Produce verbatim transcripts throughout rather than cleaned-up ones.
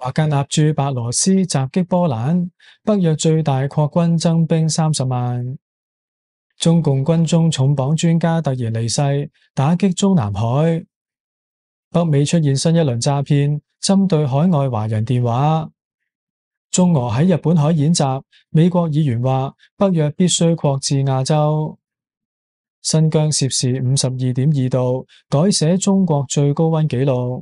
華格納駐白羅斯襲擊波蘭，北約最大擴軍增兵三十萬。中共軍中重磅專家突然離世，打擊中南海。北美出現新一輪詐騙，針對海外華人電話。中俄喺日本海演習，美國議員話北約必須擴至亞洲。新疆攝氏五十二點二度，改寫中國最高溫紀錄。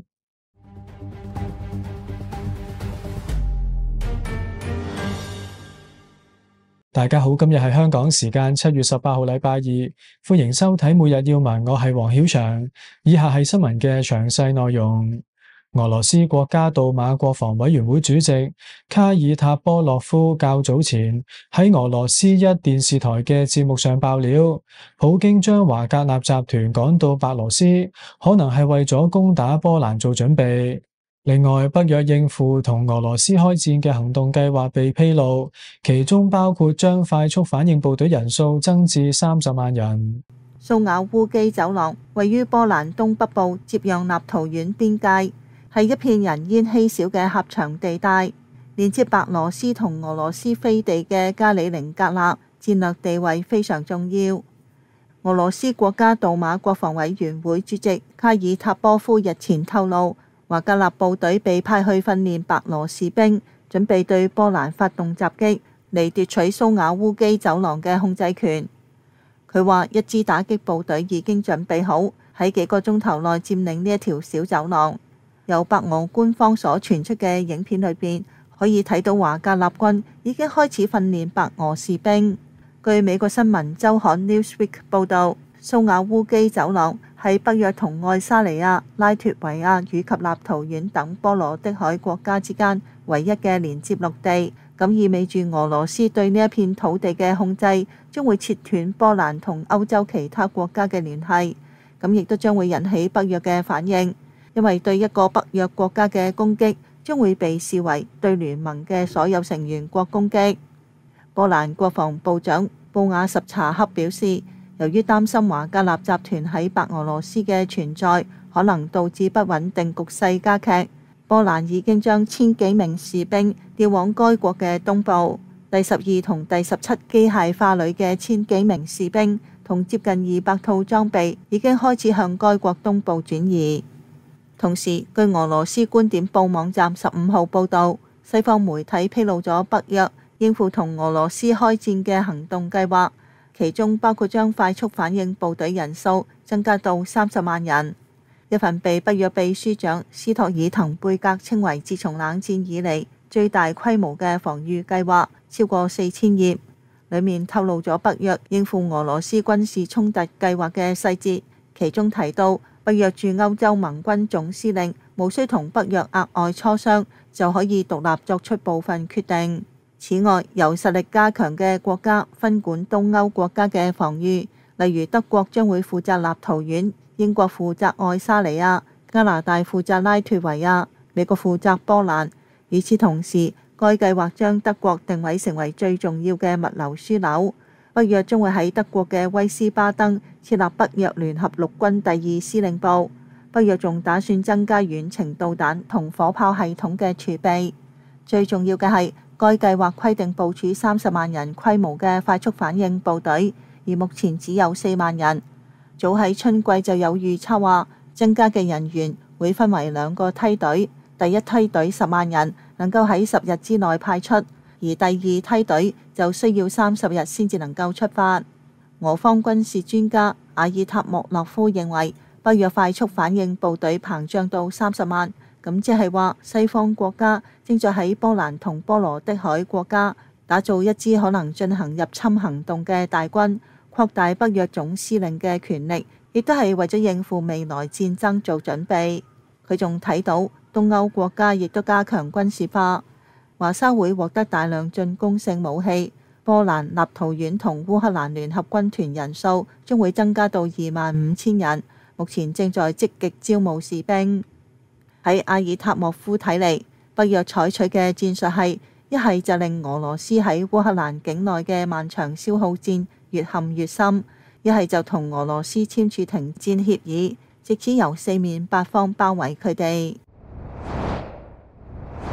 大家好，今日係香港時間七月十八號禮拜二，歡迎收睇每日要聞，我係黃曉翔。以下係新聞嘅詳細內容。俄羅斯國家杜馬國防委員會主席卡爾塔波洛夫較早前喺俄羅斯一電視台嘅節目上爆料，普京將華格納集團趕到白羅斯，可能係為咗攻打波蘭做準備。另外，北約應付同俄羅斯開戰嘅行動計劃被披露，其中包括將快速反應部隊人數增至三十萬人。 蘇瓦烏基走廊位於波蘭東北部，接壤立陶宛邊界，係一片人煙稀少嘅狹長地帶，連接白羅斯同俄羅斯飛地嘅加里寧格勒，戰略地位非常重要。俄羅斯國家杜馬國防委員會主席卡爾塔波夫日前透露，華格納部隊被派去訓練白羅士兵，準備對波蘭發動襲擊，嚟奪取蘇瓦烏基走廊嘅控制權。佢話一支打擊部隊已經準備好，喺幾個鐘頭內佔領呢一條小走廊。由白俄官方所傳出嘅影片裏邊，可以睇到華格納軍已經開始訓練白俄士兵。據美國新聞週刊 Newsweek 報導，蘇瓦烏基走廊係北約同愛沙尼亞、拉脫維亞以及立陶宛等波羅的海國家之間唯一嘅連接陸地，咁意味住俄羅斯對呢一片土地嘅控制，將會切斷波蘭同歐洲其他國家嘅聯繫，咁亦都將會引起北約嘅反應，因為對一個北約國家嘅攻擊，將會被視為對聯盟嘅所有成員國攻擊。波蘭國防部長布瓦什查克表示，由於擔心華格納集團喺白俄羅斯嘅存在可能導致不穩定局勢加劇，波蘭已經將千幾名士兵調往該國嘅東部。第十二同第十七機械化旅嘅千幾名士兵同接近二百套裝備已經開始向該國東部轉移。同時，據俄羅斯觀點報網站十五號報導，西方媒體披露咗北約應付同俄羅斯開戰嘅行動計劃，其中包括將快速反應部隊人數增加到三十萬人。一份被北約秘書長斯托爾滕貝格稱為自從冷戰以嚟最大規模嘅防禦計劃，超過四千頁，裡面透露咗北約應付俄羅斯軍事衝突計劃嘅細節，其中提到北約駐歐洲盟軍總司令無需同北約額外磋商，就可以獨立作出部分決定。此外，由實力加強嘅國家分管東歐國家嘅防禦，例如德國將會負責立陶宛，英國負責愛沙尼亞，加拿大負責拉脫維亞，美國負責波蘭。與此同時，該計劃將德國定位成為最重要嘅物流樞紐。北約將會喺德國嘅威斯巴登設立北約聯合陸軍第二司令部。北約仲打算增加遠程導彈同火炮系統嘅儲備。最重要嘅係，該計劃規定部署三十萬人規模嘅快速反應部隊，而目前只有四萬人。早喺春季就有預測話，增加嘅人員會分為兩個梯隊，第一梯隊十萬人能夠喺十日之內派出，而第二梯隊就需要三十日先至能夠出發。俄方軍事專家阿爾塔莫諾夫認為，北約快速反應部隊膨脹到三十萬。咁即係話，西方國家正在喺波蘭同波羅的海國家打造一支可能進行入侵行動嘅大軍，擴大北約總司令嘅權力，亦都係為咗應付未來戰爭做準備。佢仲睇到東歐國家亦都加強軍事化，華沙會獲得大量進攻性武器，波蘭、立陶宛同烏克蘭聯合軍團人數將會增加到二萬五千人，目前正在積極招募士兵。喺阿爾塔莫夫睇嚟，北約採取嘅戰術係一係就令俄羅斯喺烏克蘭境內嘅漫長消耗戰越陷越深，一係就同俄羅斯簽署停戰協議，藉此由四面八方包圍佢哋。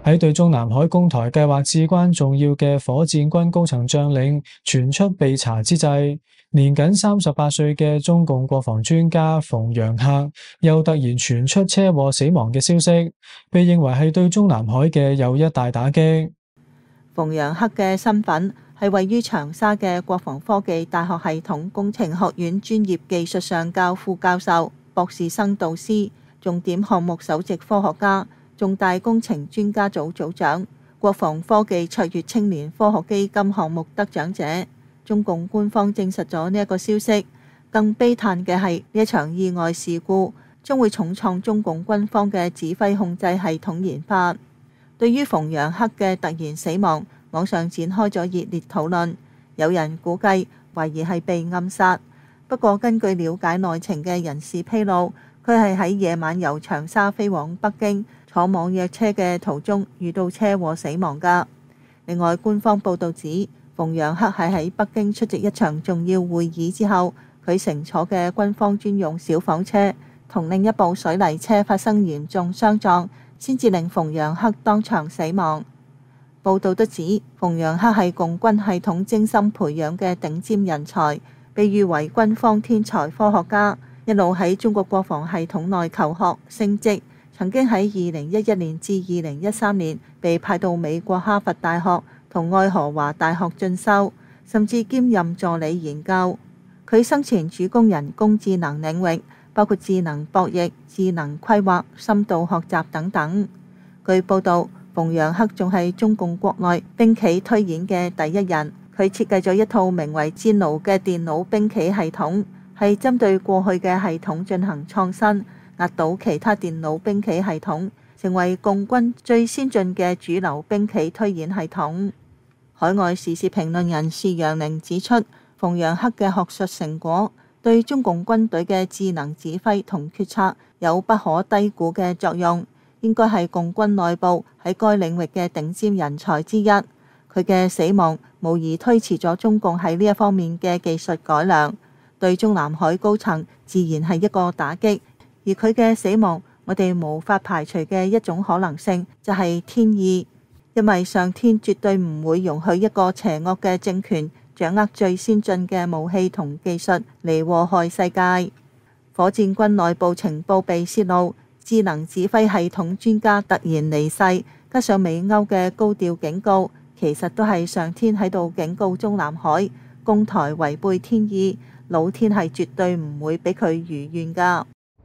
喺對中南海攻台計劃至關重要嘅火箭軍高層將領傳出被查之際，年僅三十八歲嘅中共國防專家馮楊克又突然傳出車禍死亡嘅消息，被認為係對中南海嘅又一大打擊。 馮楊克嘅身份係位於長沙嘅國防科技大學系統工程學院專業技術上校副教授、博士生導師、重點項目首席科學家、重大工程專家組組長、國防科技卓越青年科學基金項目得獎者。中共官方證實咗呢一個消息。更悲嘆嘅係呢一場意外事故將會重創中共軍方嘅指揮控制系統研發。對於馮楊克嘅突然死亡，網上展開咗熱烈討論，有人估計懷疑係被暗殺。不過根據了解內情嘅人士披露，佢係喺夜晚由長沙飛往北京坐網約車嘅途中遇到車禍死亡㗎。另外，官方報導指馮楊克係喺北京出席一場重要會議之後，佢乘坐嘅軍方專用小房車同另一部水泥車發生嚴重相撞，先至令馮楊克當場死亡。報導都指馮楊克係共軍系統精心培養嘅頂尖人才，被譽為軍方天才科學家，一路喺中國國防系統內求學升職，曾經喺二零一一年至二零一三年被派到美國哈佛大學同愛荷華大學進修，甚至兼任助理研究。佢生前主攻人工智能領域，包括智能博弈、智能規劃、深度學習等等。據報導，馮楊克仲係中共國內兵棋推演嘅第一人。佢設計咗一套名為戰奴嘅電腦兵棋系統，係針對過去嘅系統進行創新，壓倒其他電腦兵棋系統，成為共軍最先進嘅主流兵棋推演系統。海外時事評論人士楊寧指出，馮楊克嘅學術成果對中共軍隊嘅智能指揮同決策有不可低估嘅作用，應該係共軍內部喺該領域嘅頂尖人才之一。佢嘅死亡無疑推遲咗中共喺呢一方面嘅技術改良，對中南海高層自然係一個打擊。而佢嘅死亡，我哋無法排除嘅一種可能性就係天意，因為上天絕對唔會容許一個邪惡嘅政權掌握最先進嘅武器同技術嚟禍害世界。火箭軍內部情報被泄露，智能指揮系統專家突然離世，加上美歐嘅高調警告，其實都係上天喺度警告中南海攻台違背天意，老天係絕對唔會俾佢如願㗎。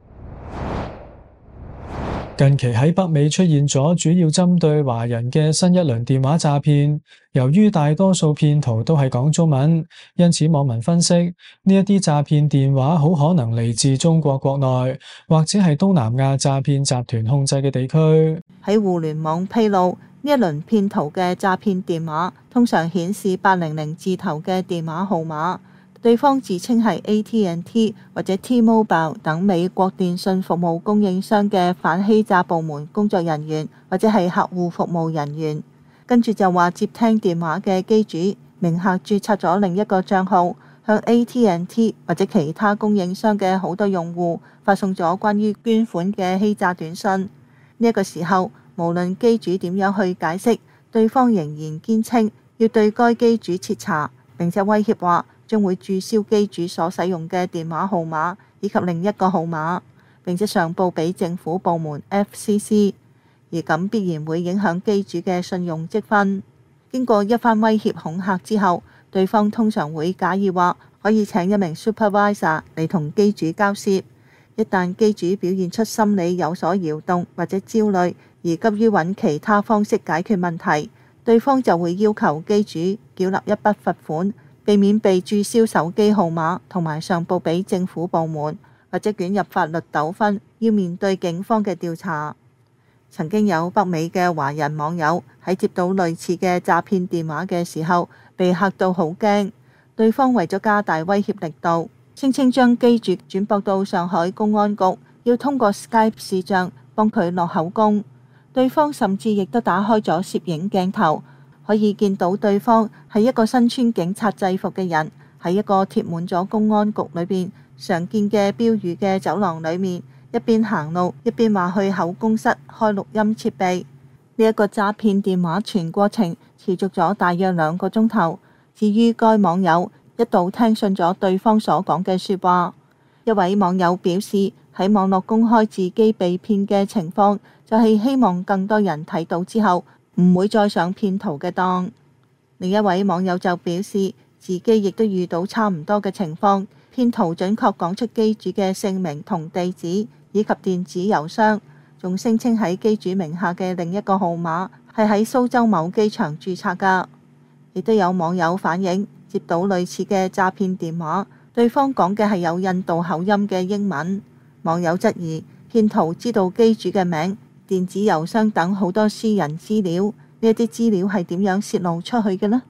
近期喺北美出現咗主要針對華人嘅新一輪電話詐騙，由於大多數騙徒都係講中文，因此網民分析呢一啲詐騙電話好可能嚟自中國國內，或者係東南亞詐騙集團控制嘅地區。 喺互聯網披露，呢一輪騙徒嘅詐騙電話通常顯示八零零字頭嘅電話號碼，對方自稱係 A T and T 或者 T-Mobile 等美國電信服務供應商嘅反欺詐部門工作人員或者係客戶服務人員，跟住就話接聽電話嘅機主名下註冊咗另一個帳號，向 A T and T 或者其他供應商嘅好多用戶發送咗關於捐款嘅欺詐短信。呢、這、一個時候，無論機主點樣去解釋，對方仍然堅稱要對該機主徹查，並且威脅話將會註銷機主所使用嘅電話號碼以及另一個號碼，並且上報俾政府部門 F C C， 而咁必然會影響機主嘅信用積分。經過一番威脅恐嚇之後，對方通常會假意話可以請一名 supervisor 嚟同機主交涉。一旦機主表現出心理有所搖動或者焦慮，而急於揾其他方式解決問題，對方就會要求機主繳納一筆罰款，避免被註銷手機號碼同埋上報俾政府部門，或者捲入法律糾紛，要面對警方嘅調查。曾經有北美嘅華人網友喺接到類似嘅詐騙電話嘅時候，被嚇到好驚。對方為咗加大威脅力度，聲稱將機主轉駁到上海公安局，要通過 Skype 視像幫佢落口供。對方甚至亦都打開咗攝影鏡頭，可以見到對方係一個身穿警察制服嘅人，喺一個貼滿咗公安局裏邊常見嘅標語嘅走廊裏面，一邊行路一邊話去口供室開錄音設備。 呢一個詐騙電話全過程持續咗大約兩個鐘頭。至於該網友一度聽信咗對方所講嘅説話。一位網友表示，喺網絡公開自己被騙嘅情況，就係希望更多人睇到之後唔會再上騙徒嘅當。另一位網友就表示，自己亦都遇到差唔多嘅情況，騙徒準確講出機主嘅姓名同地址以及電子郵箱，仲聲稱喺機主名下嘅另一個號碼係喺蘇州某機場註冊㗎。亦都有網友反映接到類似嘅詐騙電話，對方講嘅係有印度口音嘅英文。網友質疑騙徒知道機主嘅名、電子郵箱等好多私人資料，呢一啲資料係點樣泄露出去嘅呢？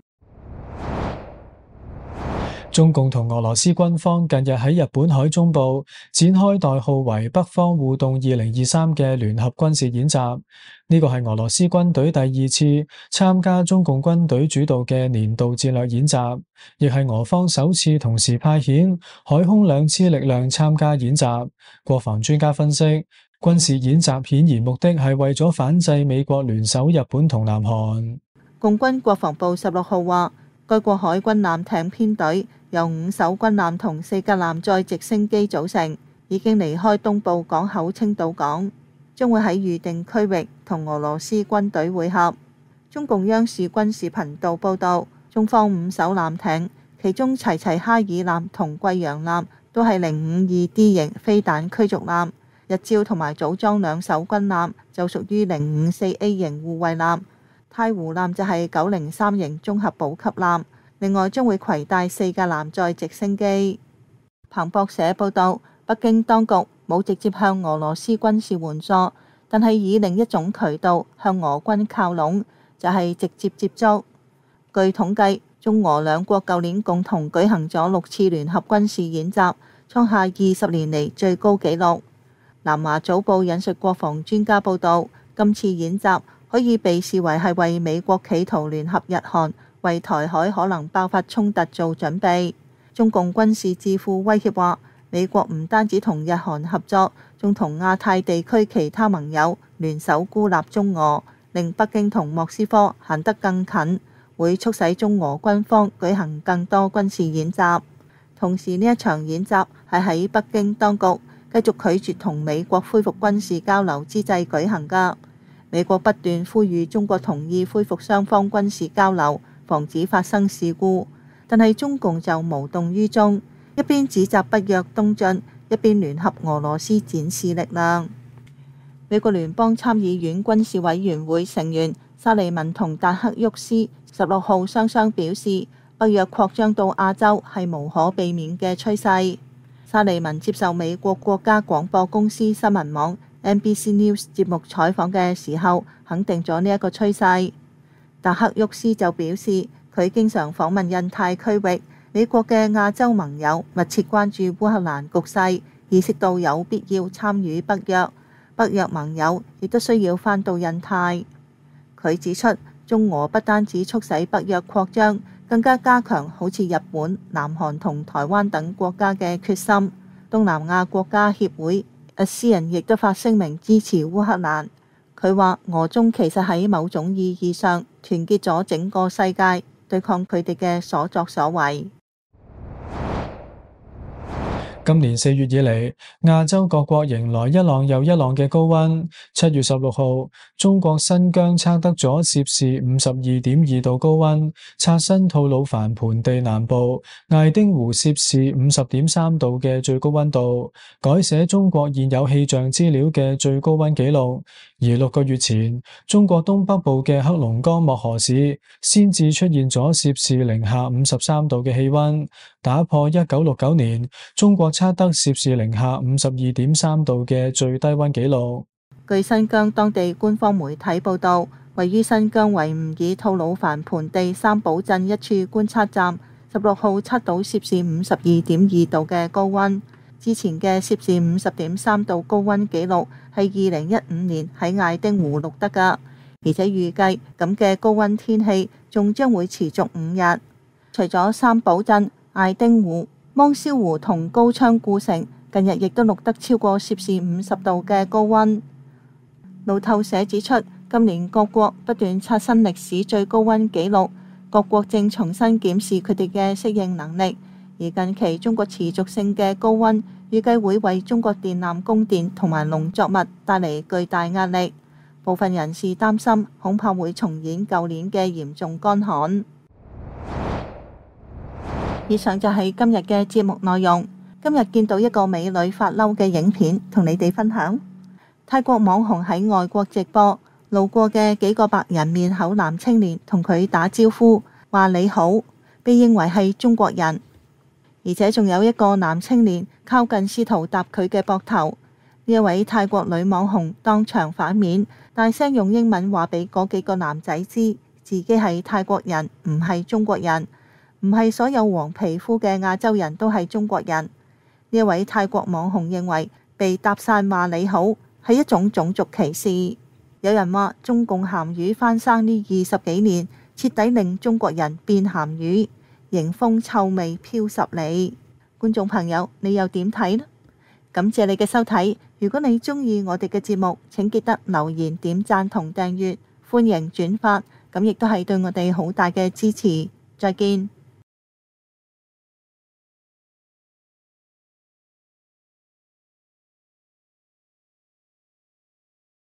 中共同俄羅斯軍方近日喺日本海中部展開代號為北方互動二零二三嘅聯合軍事演習。呢個係俄羅斯軍隊第二次參加中共軍隊主導嘅年度戰略演習，亦係俄方首次同時派遣海空兩支力量參加演習。國防專家分析，軍事演習顯然目的係為咗反制美國聯手日本同南韓。 共軍國防部十六號話，該國海軍艦艇編隊由五艘軍艦同四架艦載直升機組成，已經離開東部港口青島港，將會喺預定區域同俄羅斯軍隊會合。中共央視軍事頻道報導，中方五艘艦艇，其中齊齊哈爾艦同貴陽艦都係零五二 D 型飛彈驅逐艦，日照同埋組裝兩艘軍艦就屬於零五四 A 型護衛艦，太湖艦就係九零三型綜合補給艦。另外將會攜帶四架艦載直升機。彭博社報導，北京當局冇直接向俄羅斯軍事援助，但係以另一種渠道向俄軍靠攏，就係直接接觸。據統計，中俄兩國舊年共同舉行咗六次聯合軍事演習，創下二十年嚟最高紀錄。南華早報引述國防專家報導，今次演習可以被視為係為美國企圖聯合日韓為台海可能爆發衝突做準備。中共軍事智庫威脅話，美國唔單止同日韓合作，仲同亞太地區其他盟友聯手孤立中俄，令北京同莫斯科行得更近，會促使中俄軍方舉行更多軍事演習。同時呢一場演習係喺北京當局繼續拒絕同美國恢復軍事交流之際舉行㗎。美國不斷呼籲中國同意恢復雙方軍事交流，防止發生事故，但係中共就無動於衷，一邊指責北約東進，一邊聯合俄羅斯展示力量。美國聯邦參議院軍事委員會成員沙利文同達克沃斯十六號雙雙表示，北約擴張到亞洲係無可避免嘅趨勢。沙利文接受美國國家廣播公司新聞網 N B C News 節目採訪嘅時候，肯定咗呢一個趨勢。達克沃斯就表示，佢經常訪問印太區域，美國嘅亞洲盟友密切關注烏克蘭局勢，意識到有必要參與北約，北約盟友亦都需要返到印太。佢指出，中俄不單止促使北約擴張，更加加強好似日本、南韓同台灣等國家嘅決心。東南亞國家協會阿斯人亦都發聲明支持烏克蘭。佢話俄中其實喺某種意義上團結咗整個世界，對抗佢哋嘅所作所為。 今年四月以嚟，亞洲各國迎來一浪又一浪嘅高溫。七月十六號，中國新疆測得咗攝氏五十二點二度高溫，刷新吐魯番盆地南部艾丁湖攝氏五十點三度嘅最高溫度，改寫中國現有氣象資料嘅最高溫紀錄。而六個月前，中國東北部嘅黑龍江漠河市先至出現咗攝氏零下五十三度嘅氣溫，打破一九六九年中國測得攝氏零下五十二點三度嘅最低溫紀錄。 據新疆當地官方媒體報道，位於新疆維吾爾吐魯番盆地三堡鎮一處觀測站，十六號測到攝氏五十二點二度嘅高溫。之前嘅攝氏五十點三度高溫紀錄係二零一五年喺艾丁湖錄得㗎，而且預計咁嘅高溫天氣仲將會持續五日。除咗三堡鎮、艾丁湖、芒肖湖同高昌故城近日亦都錄得超過攝氏五十度嘅高溫。路透社指出， 今年各國不斷刷新歷史最高溫紀錄，各國正重新檢視佢哋嘅適應能力。而近期中國持續性嘅高溫，預計會為中國電纜供電同埋農作物帶嚟巨大壓力。部分人士擔心，恐怕會重演舊年嘅嚴重乾旱。以上就係今日嘅節目內容。今日見到一個美女發嬲嘅影片，同你哋分享。泰國網紅喺外國直播，路過嘅幾個白人面口男青年同佢打招呼，話你好，被認為係中國人。而且仲有一個男青年靠近試圖搭佢嘅膊頭。呢一位泰國女網紅當場反面，大聲用英文話俾嗰幾個男仔知，自己係泰國人，唔係中國人，唔係所有黃皮膚嘅亞洲人都係中國人。呢一位泰國網紅認為被搭訕話你好係一種種族歧視。有人話中共鹹魚翻生呢二十幾年，徹底令中國人變鹹魚，迎風臭味飄十里。觀眾朋友，你又點睇呢？感謝你嘅收睇。如果你鍾意我哋嘅節目，請記得留言、點讚同訂閱，歡迎轉發，咁亦都係對我哋好大嘅支持。再見。